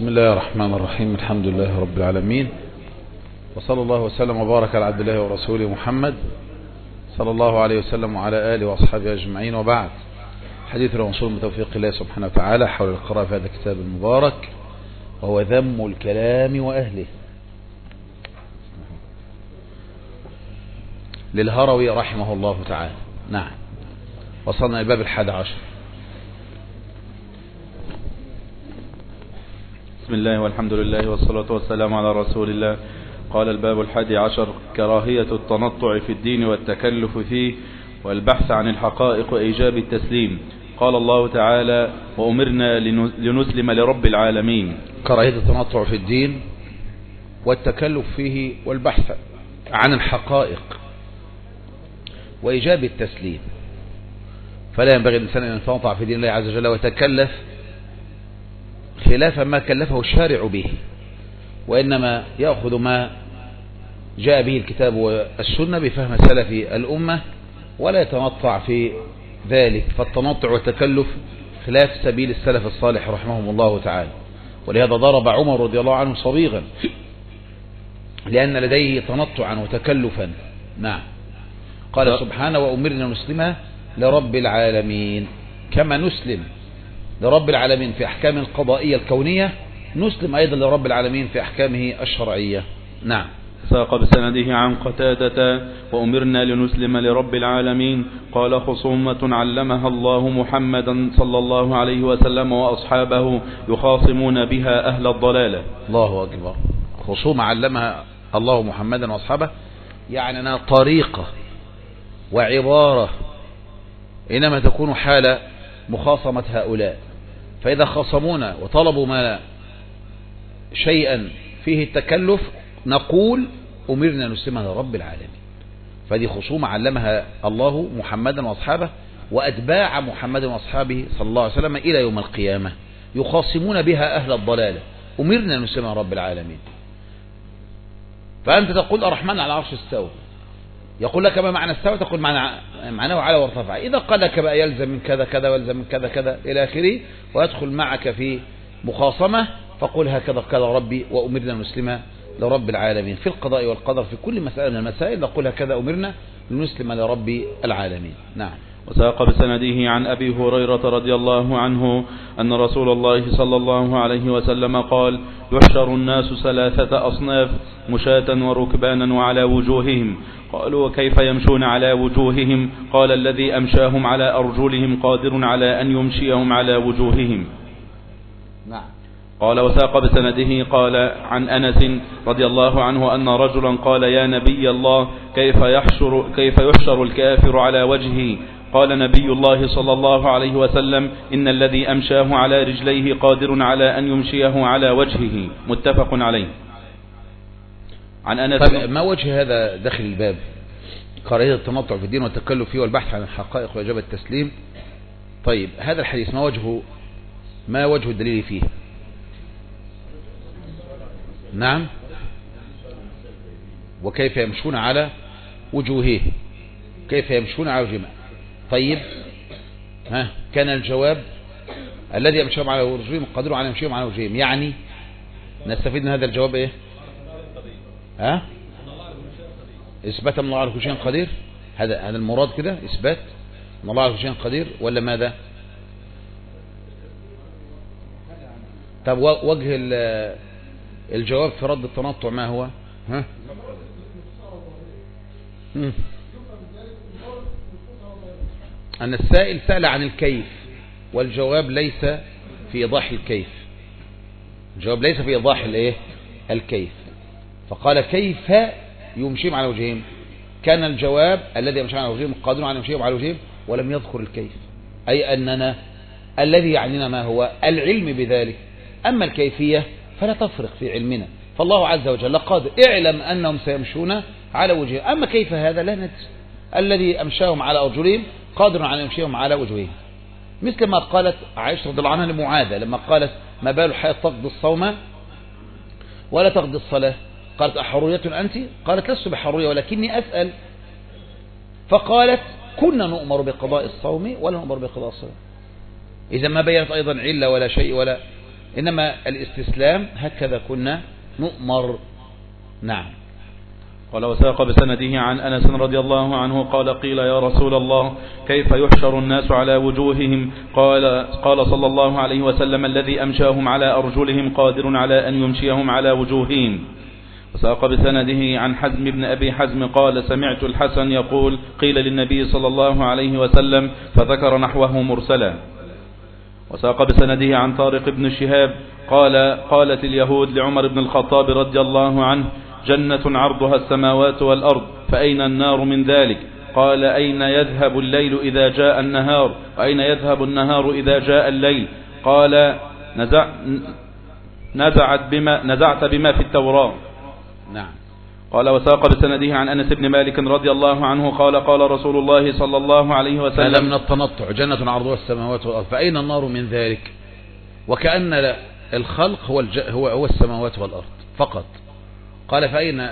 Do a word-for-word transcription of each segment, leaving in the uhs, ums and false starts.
بسم الله الرحمن الرحيم. الحمد لله رب العالمين، وصلى الله وسلم وبارك على عبد الله ورسوله محمد صلى الله عليه وسلم وعلى آله وأصحابه أجمعين، وبعد. حديث الرسول بتوفيق الله سبحانه وتعالى حول القراءة في هذا الكتاب المبارك، وهو ذم الكلام وأهله، للهروي رحمه الله تعالى. نعم، وصلنا الباب الحادي عشر. بسم الله والحمد لله والصلاة والسلام على رسول الله. قال الباب الحادي عشر: كراهية التنطع في الدين والتكلف فيه والبحث عن الحقائق وإيجاب التسليم. قال الله تعالى: وأمرنا لنسلم لرب العالمين. كراهية التنطع في الدين والتكلف فيه والبحث عن الحقائق وإيجاب التسليم. فلا ينبغي الإنسان أن يتنطع في دين الله عز وجل ويتكلف خلاف ما كلفه الشارع به، وإنما يأخذ ما جاء به الكتاب والسنة بفهم سلف الأمة، ولا يتنطع في ذلك. فالتنطع والتكلف خلاف سبيل السلف الصالح رحمهم الله تعالى. ولهذا ضرب عمر رضي الله عنه صبيغا، لأن لديه تنطعا وتكلفا. نعم، قال سبحانه: وأمرنا نسلم لرب العالمين. كما نسلم لرب العالمين في أحكام القضائية الكونية، نسلم أيضا لرب العالمين في أحكامه الشرعية. نعم. ساق بسنده عن قتادة: وأمرنا لنسلم لرب العالمين. قال: خصومة علمها الله محمدا صلى الله عليه وسلم وأصحابه يخاصمون بها أهل الضلالة. الله أكبر. خصومة علمها الله محمدا وأصحابه، يعني أنها طريقة وعبارة إنما تكون حال مخاصمة هؤلاء. فإذا خاصمونا وطلبوا ما شيئا فيه التكلف، نقول: أمرنا نسلم لرب العالمين. فهذه خصومة علمها الله محمدا وأصحابه وأتباع محمد وأصحابه صلى الله عليه وسلم إلى يوم القيامة، يخاصمون بها أهل الضلالة. أمرنا نسلم لرب العالمين. فأنت تقول: الرحمن على العرش استوى. يقول لك: ما معنى استوى؟ تقول: معنى معناه على وارتفع. إذا قال لك بقى يلزم من كذا كذا ويلزم من كذا كذا إلى آخره، ويدخل معك في مخاصمة، فقل: هكذا قال ربي وأمرنا نسلم لرب العالمين. في القضاء والقدر في كل مسألة من المسائل نقول: هكذا أمرنا لنسلم لرب العالمين. نعم. وساق بسنده عن أبي هريرة رضي الله عنه أن رسول الله صلى الله عليه وسلم قال: يحشر الناس ثلاثة أصناف: مشاة وركبانا وعلى وجوههم. قالوا: وكيف يمشون على وجوههم؟ قال: الذي أمشاهم على أرجلهم قادر على أن يمشيهم على وجوههم. نعم. قال: وساق بسنده قال عن أنس رضي الله عنه أن رجلا قال: يا نبي الله، كيف يحشر, كيف يحشر الكافر على وجهه؟ قال نبي الله صلى الله عليه وسلم: إن الذي أمشاه على رجليه قادر على أن يمشيه على وجهه. متفق عليه. عن أنس. طيب، ما وجه هذا داخل الباب؟ كراهية التنطع في الدين والتكلف فيه والبحث عن الحقائق وإجابة التسليم. طيب، هذا الحديث ما وجهه ما وجه الدليل فيه؟ نعم. وكيف يمشون على وجوههم. كيف يمشون على وجوههم. طيب، ها كان الجواب: الذي يمشيهم على وجوههم قادر على يمشيهم على وجوههم. يعني نستفيد من هذا الجواب ايه؟ ها اثبات من الله على كل شيء قدير. هذا هذا المراد كده، اثبات ان الله على كل شيء قدير، ولا ماذا؟ طب وجه الجواب في رد التنطع ما هو؟ ها مم. أن السائل سأل عن الكيف، والجواب ليس في إيضاح الكيف. الجواب ليس في إيضاح الايه الكيف. فقال: كيف يمشيهم على وجههم. كان الجواب: الذي يمشي على وجههم قادر على يمشيهم على وجههم، ولم يذكر الكيف. أي أننا الذي يعنينا ما هو العلم بذلك، أما الكيفية فلا تفرق في علمنا. فالله عز وجل قادر، اعلم أنهم سيمشون على وجههم. أما كيف هذا لا ندري. الذي أمشاهم على أرجلهم قادر على يمشيهم على وجههم. مثل ما قالت عائشة رضي الله عنها لمعاذ لما قالت: ما بال الحياة تقضي الصوم ولا تقضي الصلاة؟ قالت: أحرورية أنت؟ قالت: لست بحرورية ولكني أسأل. فقالت: كنا نؤمر بقضاء الصوم ولا نؤمر بقضاء الصلاة. إذا ما بينت أيضا علة ولا شيء ولا إنما الاستسلام هكذا كنا نؤمر. نعم. قال وساق بسنده عن أنس رضي الله عنه قال قيل يا رسول الله كيف يحشر الناس على وجوههم؟ قال قال صلى الله عليه وسلم الذي أمشاهم على أرجلهم قادر على أن يمشيهم على وجوههم. وساق بسنده عن حزم بن أبي حزم قال سمعت الحسن يقول قيل للنبي صلى الله عليه وسلم فذكر نحوه مرسلا. وساق بسنده عن طارق بن شهاب قال قالت اليهود لعمر بن الخطاب رضي الله عنه جنة عرضها السماوات والأرض فأين النار من ذلك؟ قال أين يذهب الليل إذا جاء النهار وأين يذهب النهار إذا جاء الليل؟ قال نزع نزعت بما, نزعت بما في التوراة. نعم. قال وساق بسنده عن أنس بن مالك رضي الله عنه قال قال رسول الله صلى الله عليه وسلم هذا من التنطع جنة عرضها السماوات والأرض فأين النار من ذلك؟ وكأن الخلق هو, الج... هو, هو السماوات والأرض فقط. قال فأين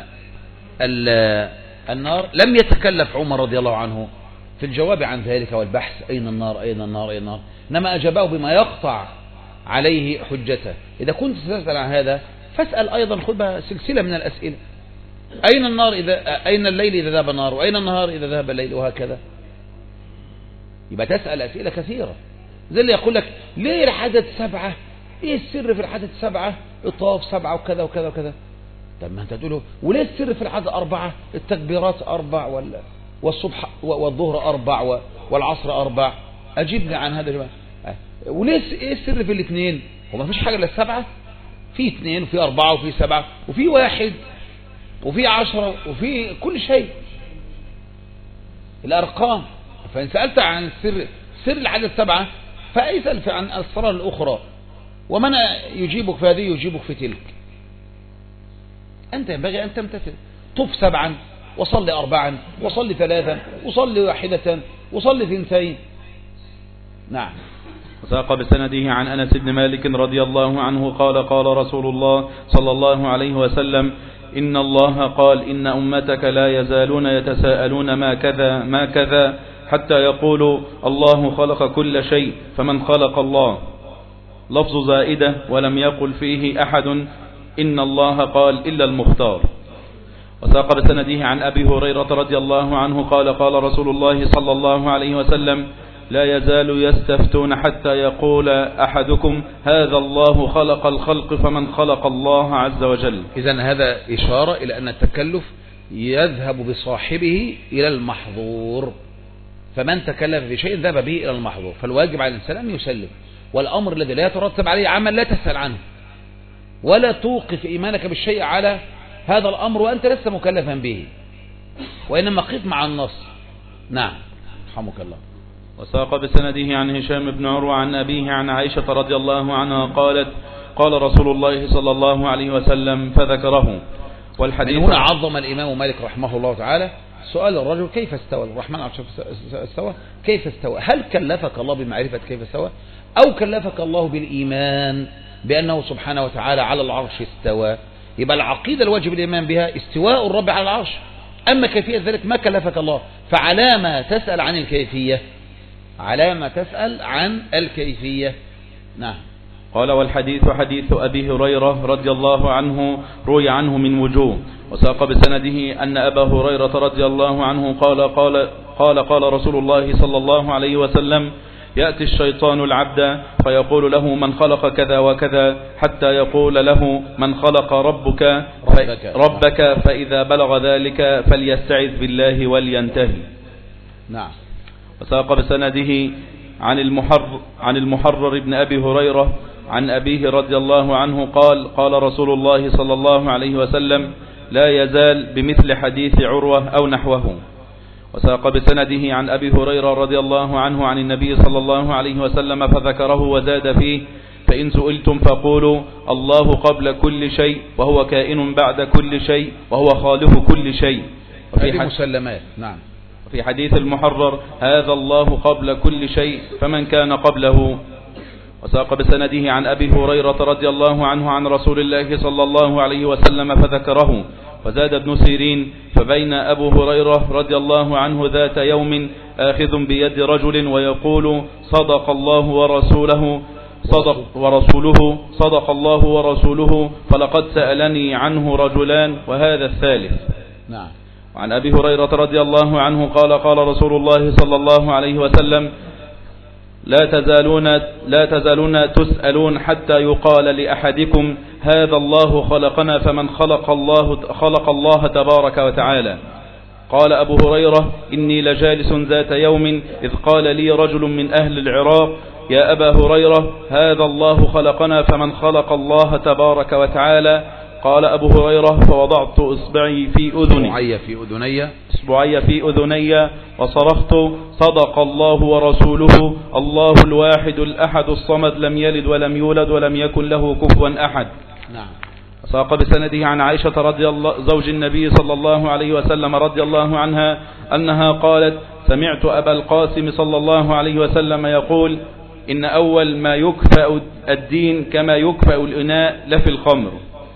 النار؟ لم يتكلف عمر رضي الله عنه في الجواب عن ذلك والبحث أين النار أين النار أين النار، إنما أجابه بما يقطع عليه حجته. إذا كنت تسأل عن هذا فاسأل أيضا، خذ سلسلة من الأسئلة. أين النار إذا أين الليل إذا ذهب النار وأين النهار إذا ذهب الليل وهكذا. يبقى تسأل أسئلة كثيرة زي اللي يقول لك ليه العدد سبعة؟ إيه السر في العدد سبعة؟ الطواف سبعة وكذا وكذا وكذا. طب ما أنت تقوله وليه السر في العدد أربعة؟ التكبيرات أربع ولا والصبح والظهر أربع والعصر أربع. أجيبني عن هذا يا جماعة. وليه إيه السر في الاثنين؟ هو ما فيش حاجة إلا السبعة؟ في اثنين وفي أربعة وفي سبعة وفي واحد وفي عشرة وفي كل شيء الأرقام. فإن سألت عن سر سر العدد سبعة فأسأل عن الأسرار الأخرى، ومن يجيبك في هذه يجيبك في تلك. أنت ينبغي أن تمتثل. طف سبعا وصل أربعا وصل ثلاثا وصل واحدة وصل ثنتين. نعم. وساق بسنده عن أنس بن مالك رضي الله عنه قال قال رسول الله صلى الله عليه وسلم إن الله قال إن أمتك لا يزالون يتساءلون ما كذا ما كذا حتى يقولوا الله خلق كل شيء فمن خلق الله. لفظ زائدة ولم يقل فيه أحد إن الله قال إلا المختار. وساق بسنده عن أبي هريرة رضي الله عنه قال قال رسول الله صلى الله عليه وسلم لا يزال يستفتون حتى يقول أحدكم هذا الله خلق الخلق فمن خلق الله عز وجل. إذن هذا إشارة إلى أن التكلف يذهب بصاحبه إلى المحظور، فمن تكلف بشيء ذهب به إلى المحظور، فالواجب على الإنسان أن يسلم. والأمر الذي لا يترتب عليه عمل لا تسأل عنه ولا توقف إيمانك بالشيء على هذا الأمر وأنت لست مكلفا به، وإنما قف مع النص. نعم رحمك الله. وساق بسنده عن هشام بن عروة عن أبيه عن عائشة رضي الله عنها قالت قال رسول الله صلى الله عليه وسلم فذكره. والحديث هنا عظم الإمام مالك رحمه الله تعالى سؤال الرجل كيف استوى الرحمن عرش استوى كيف استوى. هل كلفك الله بمعرفة كيف استوى أو كلفك الله بالإيمان بأنه سبحانه وتعالى على العرش استوى؟ يبقى العقيدة الواجب الإيمان بها استواء الرب على العرش، أما كيفية ذلك ما كلفك الله، فعلامة تسأل عن الكيفية علامة تسأل عن الكيفية. نعم. قال والحديث حديث أبي هريرة رضي الله عنه روي عنه من وجوه. وساق بسنده أن أبا هريرة رضي الله عنه قال قال قال قال رسول الله صلى الله عليه وسلم يأتي الشيطان العبد فيقول له من خلق كذا وكذا حتى يقول له من خلق ربك ربك, ربك فإذا بلغ ذلك فليستعذ بالله ولينتهي. نعم. وساق بسنده عن المحرر عن المحرر بن أبي هريرة عن أبيه رضي الله عنه قال قال رسول الله صلى الله عليه وسلم لا يزال بمثل حديث عروة أو نحوه. وساق بسنده عن أبي هريرة رضي الله عنه عن النبي صلى الله عليه وسلم فذكره وزاد فيه فإن سئلتم فقولوا الله قبل كل شيء وهو كائن بعد كل شيء وهو خالق كل شيء. وفي مسلمات. نعم. في حديث المحرر هذا الله قبل كل شيء فمن كان قبله. وساق بسنده عن أبي هريرة رضي الله عنه عن رسول الله صلى الله عليه وسلم فذكره. وزاد ابن سيرين فبين أبو هريرة رضي الله عنه ذات يوم آخذ بيد رجل ويقول صدق الله ورسوله صدق ورسوله صدق الله ورسوله فلقد سألني عنه رجلان وهذا الثالث. نعم. وعن أبي هريرة رضي الله عنه قال قال رسول الله صلى الله عليه وسلم لا تزالون, لا تزالون تسألون حتى يقال لأحدكم هذا الله خلقنا فمن خلق الله, خلق الله تبارك وتعالى. قال أبو هريرة إني لجالس ذات يوم إذ قال لي رجل من أهل العراق يا أبا هريرة هذا الله خلقنا فمن خلق الله تبارك وتعالى. قال أبو هريرة فوضعت إصبعي في أذني إصبعي في أذني إصبعي في أذني وصرخت صدق الله ورسوله الله الواحد الأحد الصمد لم يلد ولم يولد ولم يكن له كفوا أحد. نعم. ساق بسنده عن عائشة رضي الله زوج النبي صلى الله عليه وسلم رضي الله عنها أنها قالت سمعت أبا القاسم صلى الله عليه وسلم يقول إن أول ما يكفأ الدين كما يكفأ الإناء لفي الخمر.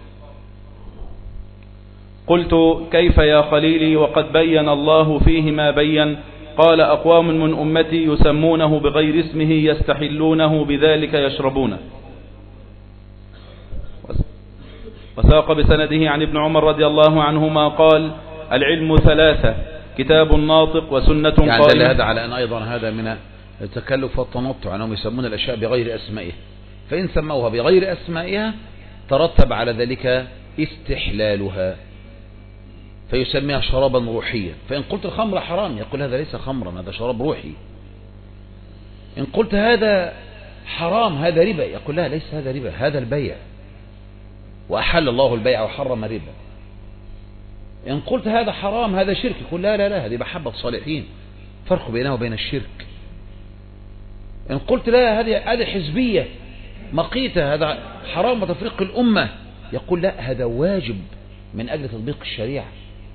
قلت كيف يا خليلي وقد بين الله فيه ما بين؟ قال أقوام من أمتي يسمونه بغير اسمه يستحلونه بذلك يشربونه. وساق بسنده عن ابن عمر رضي الله عنهما قال العلم ثلاثة كتاب ناطق وسنة يعني قائمة. يعني هذا على أن أيضا هذا من التكلف والتنطع أنهم يسمون الأشياء بغير أسمائها، فإن سموها بغير أسمائها ترتب على ذلك استحلالها فيسميها شرابا روحيا. فإن قلت الخمر حرام يقول هذا ليس خمرا هذا شراب روحي. إن قلت هذا حرام هذا ربا يقول لا ليس هذا ربا هذا البيع وأحل الله البيع وحرم الربا. إن قلت هذا حرام هذا شرك يقول لا لا لا هذه محبة صالحين فرق بينه وبين الشرك. إن قلت لا هذه هذه حزبية مقيتة هذا حرام وتفريق الأمة يقول لا هذا واجب من أجل تطبيق الشريعة.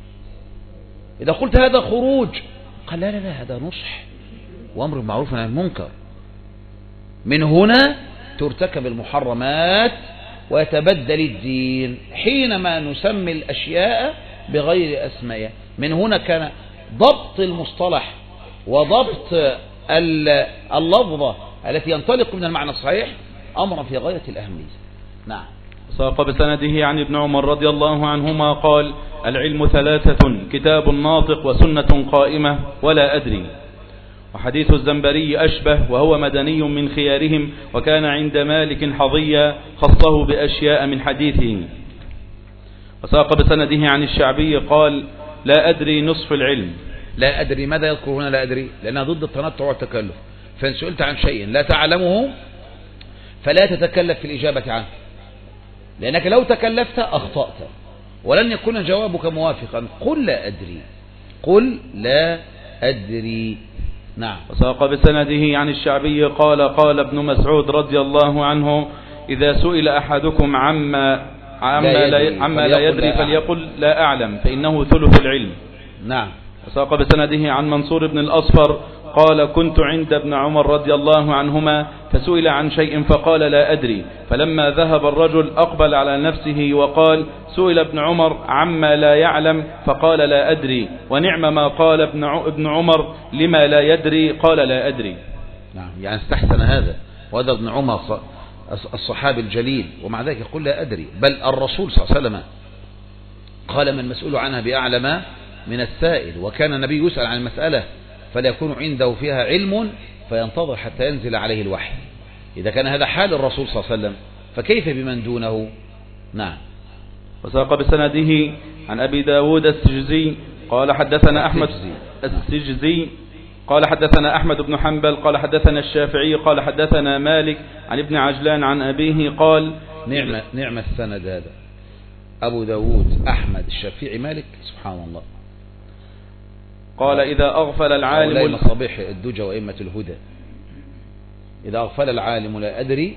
إذا قلت هذا خروج قال لا لا لا هذا نصح وأمر بالمعروف ونهي عن المنكر. من هنا ترتكب المحرمات ويتبدل الدين حينما نسمي الأشياء بغير أسمائها. من هنا كان ضبط المصطلح وضبط اللفظة التي ينطلق من المعنى الصحيح أمرا في غاية الأهمية. نعم. ساق بسنده عن ابن عمر رضي الله عنهما قال العلم ثلاثة كتاب ناطق وسنة قائمة ولا أدري. وحديث الزنبري أشبه وهو مدني من خيارهم وكان عند مالك حظيا خصه بأشياء من حديثه. وساق بسنده عن الشعبي قال لا أدري نصف العلم. لا أدري ماذا يذكر هنا لا أدري لأنها ضد التنطع والتكلف. فإن سئلت عن شيء لا تعلمه فلا تتكلف في الإجابة عنه لأنك لو تكلفت أخطأت ولن يكون جوابك موافقا. قل لا أدري قل لا أدري. نعم. وساق بسنده عن الشعبي قال قال ابن مسعود رضي الله عنه إذا سئل أحدكم عما عما لا يدري, عما لا يدري فليقل لا أعلم فإنه ثلث العلم. نعم. وساق بسنده عن منصور بن الأصفر قال كنت عند ابن عمر رضي الله عنهما فسئل عن شيء فقال لا أدري فلما ذهب الرجل أقبل على نفسه وقال سئل ابن عمر عما لا يعلم فقال لا أدري ونعم ما قال ابن عمر لما لا يدري قال لا أدري. نعم. يعني استحسن هذا وهذا ابن عمر الصحابي الجليل ومع ذلك يقول لا أدري بل الرسول صلى الله عليه وسلم قال من مسؤول عنها بأعلم من السائل. وكان النبي يسأل عن المسألة فلا يكون عنده فيها علم فينتظر حتى ينزل عليه الوحي. إذا كان هذا حال الرسول صلى الله عليه وسلم فكيف بمن دونه. نعم. وساق بسنده عن أبي داود السجزي قال حدثنا أحمد السجزي قال حدثنا أحمد بن حنبل قال حدثنا الشافعي قال حدثنا مالك عن ابن عجلان عن أبيه قال نعم نعم السند هذا أبو داود أحمد الشافعي مالك سبحان الله. قال إذا أغفل العالم مصابيح الدجى وإمة الهدى إذا أغفل العالم لا أدري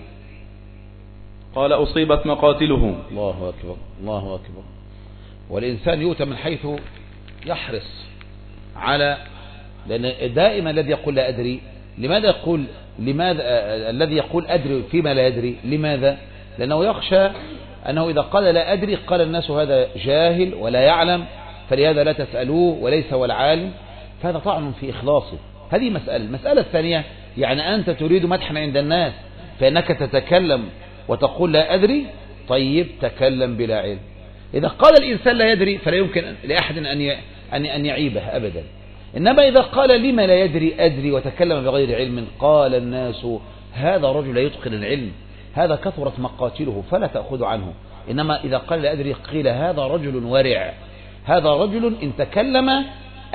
قال أصيبت مقاتله. الله أكبر الله أكبر. والإنسان يؤتى من حيث يحرص على لأن دائما الذي يقول لا أدري لماذا يقول لماذا الذي يقول أدري فيما لا يدري لماذا لأنه يخشى أنه إذا قال لا أدري قال الناس هذا جاهل ولا يعلم فلهذا لا تسألوه وليس هو العالم فهذا طعن في إخلاصه. هذه مسألة. المسألة الثانية يعني أنت تريد مدحا عند الناس فإنك تتكلم وتقول لا أدري، طيب تكلم بلا علم. إذا قال الإنسان لا يدري فلا يمكن لأحد أن أن يعيبه أبدا. إنما إذا قال لما لا يدري أدري وتكلم بغير علم، قال الناس هذا رجل لا يتقن العلم، هذا كثرت مقاتله فلا تأخذ عنه. إنما إذا قال لا أدري قيل هذا رجل ورع، هذا رجل إن تكلم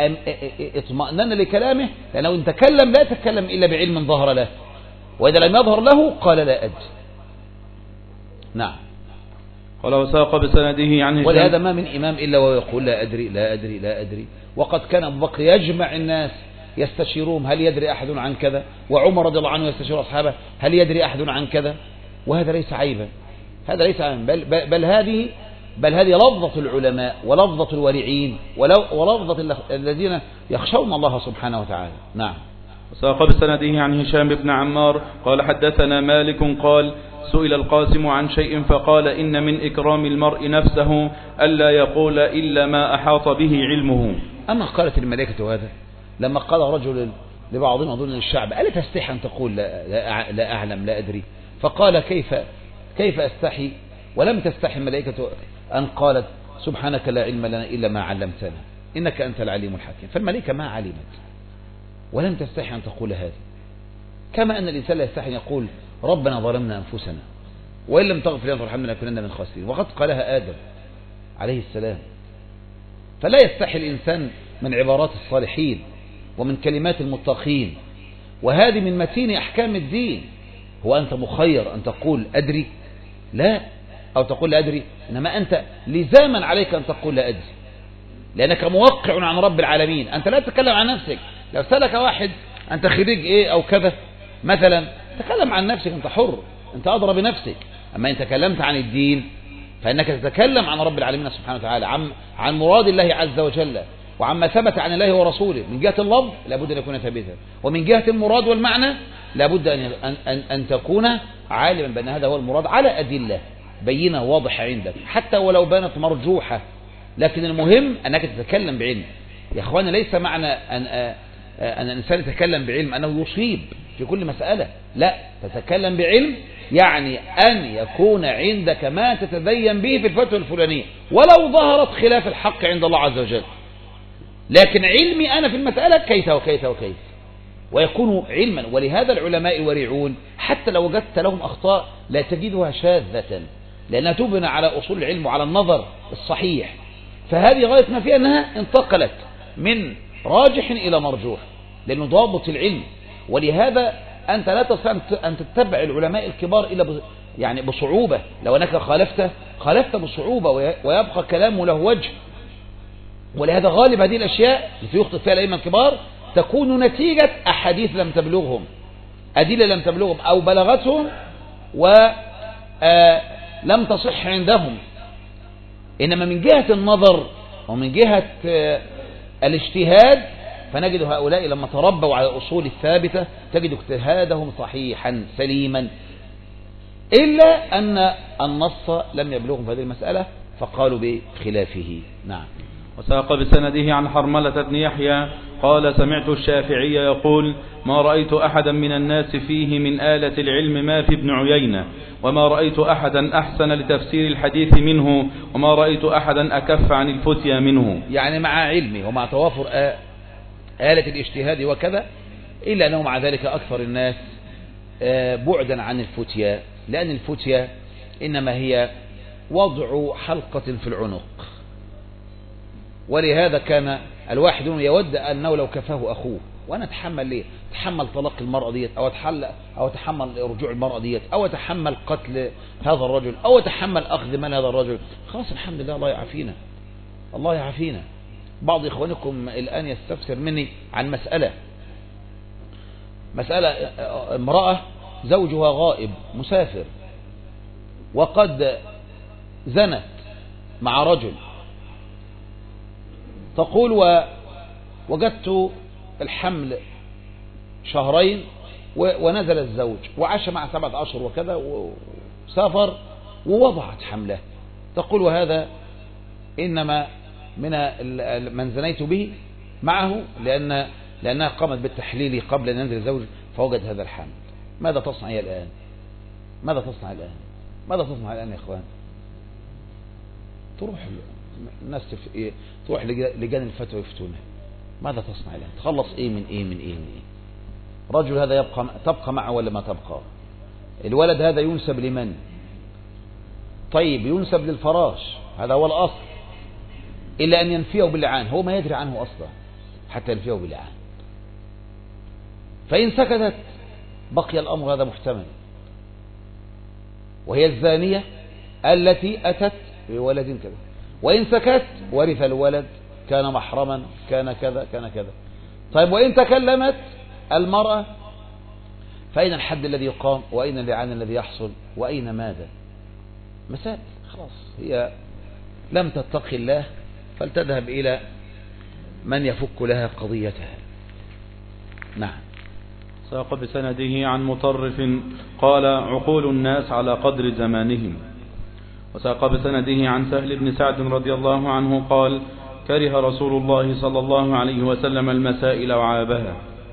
اطمأنن لكلامه، لأنه إن تكلم لا يتكلم إلا بعلم ظهر له، وإذا لم يظهر له قال لا أدري. نعم. قال وساق بسنده عنه. ولهذا ما من إمام إلا ويقول لا أدري لا أدري لا أدري. وقد كان أبو بكر يجمع الناس يستشيرون هل يدري أحد عن كذا، وعمر رضي الله عنه يستشير أصحابه هل يدري أحد عن كذا، وهذا ليس عيبا، هذا ليس عيبا، بل, بل, بل هذه بل هذه لفظة العلماء ولفظة الورعين ولفظة الذين يخشون الله سبحانه وتعالى. نعم. وساق بسنده عن هشام بن عمار قال حدثنا مالك قال سئل القاسم عن شيء فقال إن من إكرام المرء نفسه ألا يقول إلا ما أحاط به علمه. أما قالت الملائكة هذا لما قال رجل لبعضهم أظن الشعب ألا تستحي أن تقول لا, لا, لا أعلم لا أدري، فقال كيف كيف أستحي، ولم تستحي الملائكة أن قالت سبحانك لا علم لنا إلا ما علمتنا إنك أنت العليم الحكيم. فالملائكة ما علمت ولم تستحي أن تقول هذا، كما أن الإنسان لا يستحي أن يقول ربنا ظلمنا أنفسنا وإن لم تغفر لنا وارحمنا لنكونن من الخاسرين، وقد قالها آدم عليه السلام. فلا يستحي الإنسان من عبارات الصالحين ومن كلمات المتقين، وهذه من متين أحكام الدين. هو أنت مخير أن تقول أدري لا أو تقول لا أدري، إنما أنت لزاما عليك أن تقول لا أدري، لأنك موقع عن رب العالمين. أنت لا تتكلم عن نفسك. لو سألك واحد أنت خريج إيه أو كذا مثلا، تكلم عن نفسك، أنت حر، أنت أدرى بنفسك. أما إن تكلمت عن الدين فإنك تتكلم عن رب العالمين سبحانه وتعالى، عن عن مراد الله عز وجل وعما ثبت عن الله ورسوله. من جهة اللفظ لابد أن يكون ثابتا، ومن جهة المراد والمعنى لابد أن أن أن تكون عالما بأن هذا هو المراد على أدلة بينة واضحة عندك، حتى ولو بانت مرجوحة، لكن المهم أنك تتكلم بعلم. يا أخوانا ليس معنى أن أن الإنسان يتكلم بعلم أنه يصيب في كل مسألة، لا، تتكلم بعلم يعني أن يكون عندك ما تتبين به في الفتوى الفلانية ولو ظهرت خلاف الحق عند الله عز وجل، لكن علمي أنا في المسألة كيف وكيف وكيف، ويكون علما. ولهذا العلماء الورعون حتى لو وجدت لهم أخطاء لا تجدها شاذة، لأنها تبنى على أصول العلم وعلى النظر الصحيح. فهذه غاية ما فيها أنها انتقلت من راجح إلى مرجوح، لأنه ضابط العلم. ولهذا أنت لا تستطيع أن تتبع العلماء الكبار إلا يعني بصعوبة. لو أنك خالفت خالفت بصعوبة ويبقى كلامه له وجه. ولهذا غالب هذه الأشياء التي يخطئ فيها الأئمة الكبار تكون نتيجة أحاديث لم تبلغهم، أدلة لم تبلغهم أو بلغتهم ولم تصح عندهم. إنما من جهة النظر ومن جهة الاجتهاد فنجد هؤلاء لما تربوا على الأصول الثابتة تجد اجتهادهم صحيحا سليما، إلا أن النص لم يبلغهم في هذه المسألة فقالوا بخلافه. نعم. وساق بسنده عن حرملة بن يحيى قال سمعت الشافعي يقول ما رأيت أحدا من الناس فيه من آلة العلم ما في ابن عيينة، وما رأيت أحدا أحسن لتفسير الحديث منه، وما رأيت أحدا أكف عن الفتيا منه. يعني مع علمه ومع توافر آلة الاجتهاد وكذا، إلا أنه مع ذلك أكثر الناس بعدا عن الفتيا، لأن الفتيا إنما هي وضع حلقة في العنق. ولهذا كان الواحد يود أنه لو كفاه أخوه، وأنا أتحمل ليه؟ أتحمل طلاق المرأة ديت، أو أتحمل أو أتحمل رجوع المرأة ديت، أو أتحمل قتل هذا الرجل، أو أتحمل أخذ مال هذا الرجل. خلاص الحمد لله، الله يعافينا، الله يعافينا. بعض إخوانكم الآن يستفسر مني عن مسألة مسألة امرأة زوجها غائب مسافر وقد زنت مع رجل، تقول ووجدت الحمل شهرين ونزل الزوج وعاش مع سبعة أشهر وكذا وسافر ووضعت حمله. تقول وهذا إنما من من زنيت به معه لأن لأنها قامت بالتحليل قبل أن ينزل الزوج فوجد هذا الحمل. ماذا تصنع الآن؟ ماذا تصنع الآن؟ ماذا تصنع الآن يا إخوان؟ تروح الناس تف... إيه؟ تروح لجان الفتوى يفتونها. ماذا تصنع الآن؟ تخلص إيه من إيه من إيه من إيه؟ رجل هذا يبقى تبقى معه ولا ما تبقى؟ الولد هذا ينسب لمن؟ طيب ينسب للفراش، هذا هو الأصل، إلا أن ينفيه باللعان، هو ما يدري عنه أصلا حتى ينفيه باللعان. فإن سكتت بقي الأمر هذا محتمل، وهي الزانية التي أتت بولد كذا، وإن سكت ورث الولد، كان محرما، كان كذا كان كذا. طيب وإن تكلمت المرأة فأين الحد الذي يقام، وأين اللعان الذي يحصل، وأين ماذا؟ مسائل خلاص، هي لم تتقي الله فلتذهب إلى من يفك لها قضيتها. نعم. ساق بسنده عن مطرف قال عقول الناس على قدر زمانهم. وساق بسنده عن سهل بن سعد رضي الله عنه قال كره رسول الله صلى الله عليه وسلم المسائل وعابها.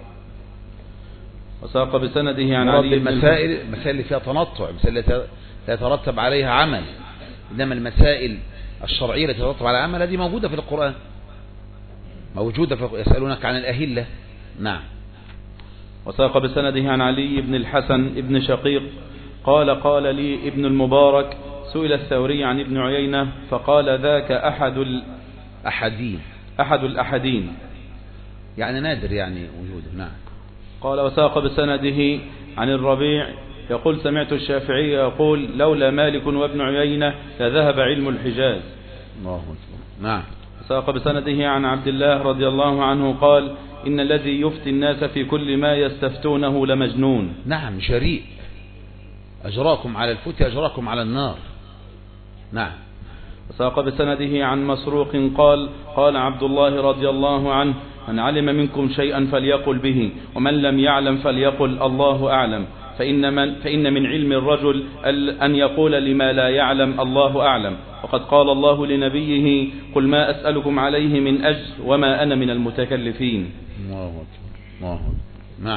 وساق بسنده عن علي بن المسائل المسائل اللي فيها تنطع، المسائل التي لا يترتب عليها عمل، إنما المسائل الشرعية التي تترتب على عمل هذه موجودة في القرآن، موجودة في يسألونك عن الأهلة. نعم. وساق بسنده عن علي بن الحسن ابن شقيق قال قال لي ابن المبارك سئل الثوري عن ابن عيينة فقال ذاك أحد الأحدين أحد الأحدين يعني نادر يعني وجوده. نعم. قال وساق بسنده عن الربيع يقول سمعت الشافعي يقول لولا مالك وابن عيينة لذهب علم الحجاز. الله أكبر. نعم. ساق بسنده عن عبد الله رضي الله عنه قال إن الذي يفتي الناس في كل ما يستفتونه لمجنون. نعم جريء، أجراكم على الفتي أجراكم على النار. نعم. وساق بسنده عن مسروق قال قال عبد الله رضي الله عنه من علم منكم شيئا فليقل به ومن لم يعلم فليقل الله أعلم، فإن من, فإن من علم الرجل أن يقول لما لا يعلم الله أعلم، وقد قال الله لنبيه قل ما أسألكم عليه من أجر وما أنا من المتكلفين. الله أكبر. الله أكبر. نعم.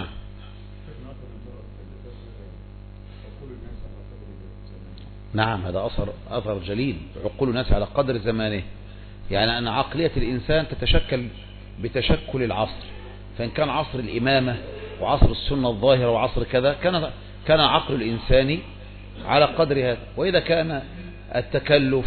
نعم هذا أثر أثر جليل، عقول الناس على قدر زمانه، يعني أن عقلية الإنسان تتشكل بتشكل العصر، فإن كان عصر الإمامة وعصر السنة الظاهرة وعصر كذا كان كان عقل الإنسان على قدر هذا، وإذا كان التكلف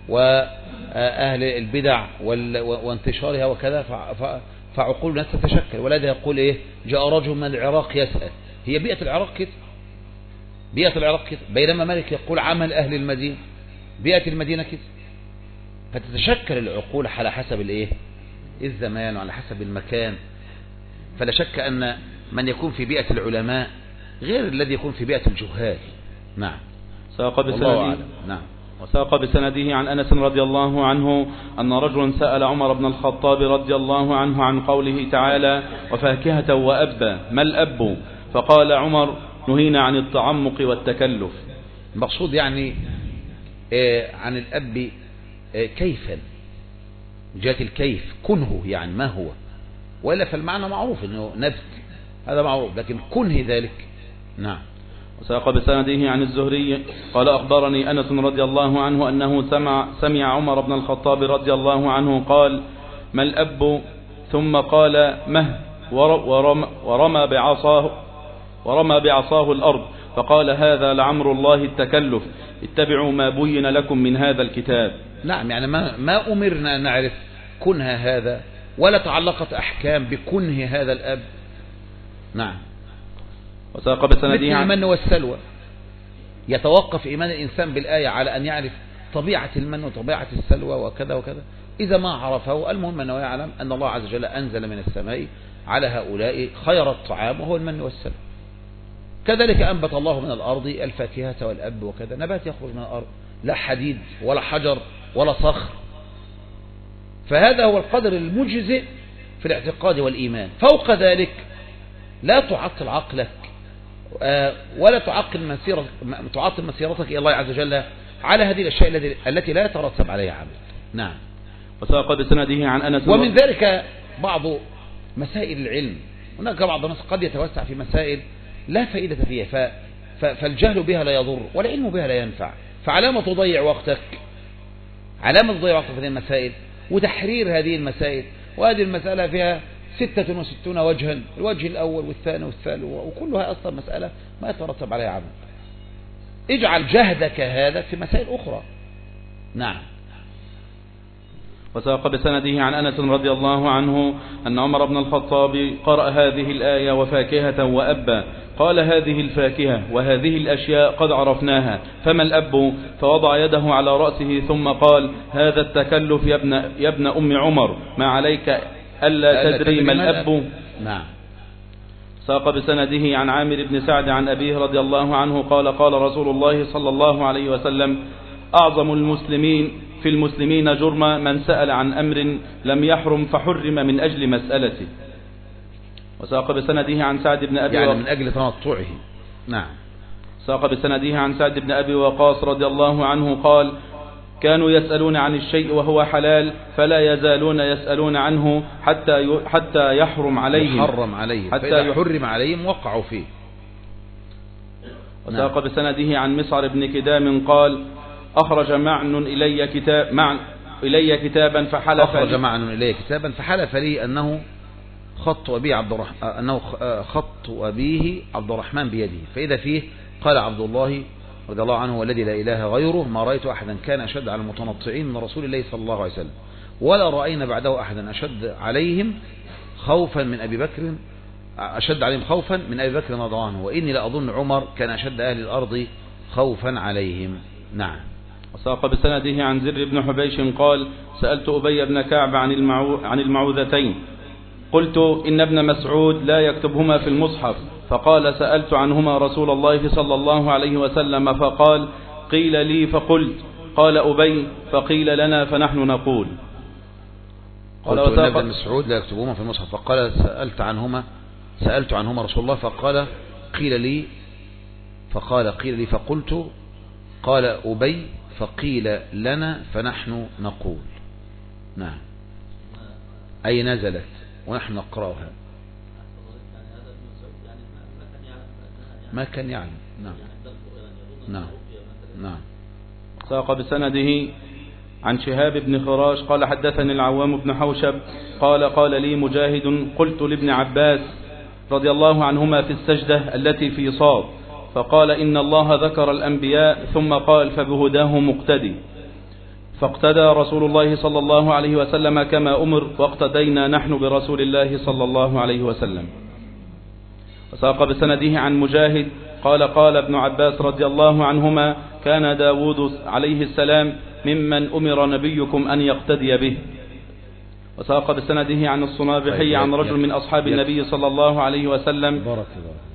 وأهل البدع وانتشارها وكذا فعقول الناس تتشكل. ولذا يقول إيه جاء رجل من العراق يسأل، هي بيئة العراق كده، بيئة العراق كده، بينما مالك يقول عمل أهل المدينة، بيئة المدينة كده، فتتشكل العقول على حسب الإيه الزمان وعلى حسب المكان. فلا شك أن من يكون في بيئة العلماء غير الذي يكون في بيئة الجهال. نعم. ساق بسنده نعم. وساق بسنده عن أنس رضي الله عنه أن رجلا سأل عمر بن الخطاب رضي الله عنه عن قوله تعالى وفاكهة وأبا ما الأب، فقال عمر نهينا عن التعمق والتكلف. المقصود يعني آه عن الأب آه كيفا، جاءت الكيف كنه يعني ما هو، وإلا فالمعنى معروف أنه نبت هذا معروف، لكن كنه ذلك. نعم. وساق بسنده عن الزهري قال أخبرني أنس رضي الله عنه أنه سمع, سمع عمر بن الخطاب رضي الله عنه قال ما الأب، ثم قال مه ورمى, ورمى بعصاه ورمى بعصاه الأرض، فقال هذا لعمر الله التكلف، اتبعوا ما بين لكم من هذا الكتاب. نعم يعني ما, ما أمرنا أن نعرف كنه هذا، ولا تعلقت أحكام بكنه هذا الأب. نعم. وساق بسنده مثل المن والسلوى، يتوقف إيمان الإنسان بالآية على أن يعرف طبيعة المن وطبيعة السلوى وكذا وكذا، إذا ما عرفه المهم أنه يعلم أن الله عز وجل أنزل من السماء على هؤلاء خير الطعام وهو المن والسلوى. كذلك أنبت الله من الأرض الفاكهة والأب وكذا، نبات يخرج من الأرض، لا حديد ولا حجر ولا صخر. فهذا هو القدر المجزئ في الاعتقاد والإيمان. فوق ذلك لا تعطل عقلك ولا تعقل مسيرة تعطل مسيرتك إلى الله عز وجل على هذه الأشياء التي لا يترتب عليها عمل. نعم. وساق بسنده عن أنس. ومن ذلك بعض مسائل العلم، هناك بعض الناس قد يتوسع في مسائل لا فائدة فيها، فالجهل بها لا يضر والعلم بها لا ينفع. فعلامة تضيع وقتك، علامة تضيع وقتك في هذه المسائل وتحرير هذه المسائل. وهذه المسألة فيها ستة وستون وجها، الوجه الأول والثاني والثالث، وكلها أصلا مسألة ما يترتب عليها عمل. اجعل جهدك هذا في مسائل أخرى. نعم. وساق بسنده عن أنس رضي الله عنه أن عمر بن الخطاب قرأ هذه الآية وفاكهة وأبا، قال هذه الفاكهة وهذه الأشياء قد عرفناها، فما الأب؟ فوضع يده على رأسه ثم قال هذا التكلف يا ابن, يا ابن أم عمر، ما عليك ألا تدري ما الأب. نعم. ساق بسنده عن عامر بن سعد عن أبيه رضي الله عنه قال قال رسول الله صلى الله عليه وسلم أعظم المسلمين في المسلمين جرما من سأل عن أمر لم يحرم فحرم من أجل مسألته. وساق بسنده عن سعد بن أبي يعني وق... من أجل تنطعه. نعم. ساق بسنده عن سعد بن أبي وقاص رضي الله عنه قال كانوا يسألون عن الشيء وهو حلال فلا يزالون يسألون عنه حتى ي... حتى يحرم عليهم يحرم عليهم حتى فإذا يحرم عليهم وقعوا فيه. وساق نعم. بسنده عن مسعر بن كدام قال أخرج معن إلي كتاب معن إلي كتابا فحلف أخرج معن إلي كتابا فحلف لي أنه خط أبيه عبد الرحمن أنه خط أبيه عبد الرحمن بيده، فإذا فيه قال عبد الله رضي الله عنه والذي لا إله غيره ما رأيت أحدا كان أشد على المتنطعين من رسول الله صلى الله عليه وسلم، ولا رأينا بعده أحدا أشد عليهم خوفا من أبي بكر أشد عليهم خوفا من أبي بكر رضي الله عنه، وإني لأظن عمر كان أشد أهل الأرض خوفا عليهم. نعم. وساق بسنده عن زر بن حبيش قال سألت أبي بن كعب عن المعو... عن المعوذتين، قلت إن ابن مسعود لا يكتبهما في المصحف، فقال سألت عنهما رسول الله صلى الله عليه وسلم فقال قيل لي فقلت، قال أبي فقيل لنا فنحن نقول. قلت إن ابن مسعود لا يكتبهما في المصحف، فقال سألت عنهما سألت عنهما رسول الله فقال قيل لي فقال قيل لي فقلت، قال أبي فقيل لنا فنحن نقول. نعم. أي نزلت ونحن نقرأها. ما كان يعلم. نعم. نعم. نعم. ساق بسنده عن شهاب بن خراش قال حدثني العوام بن حوشب قال قال لي مجاهد قلت لابن عباس رضي الله عنهما في السجدة التي في صاد، فقال إن الله ذكر الأنبياء ثم قال فبهداه مقتدي، فاقتدى رسول الله صلى الله عليه وسلم كما أمر واقتدينا نحن برسول الله صلى الله عليه وسلم. وساق بسنده عن مجاهد قال قال ابن عباس رضي الله عنهما كان داود عليه السلام ممن أمر نبيكم أن يقتدي به. وساق بسنده عن الصنابحي عن رجل من أصحاب النبي صلى الله عليه وسلم بارك الله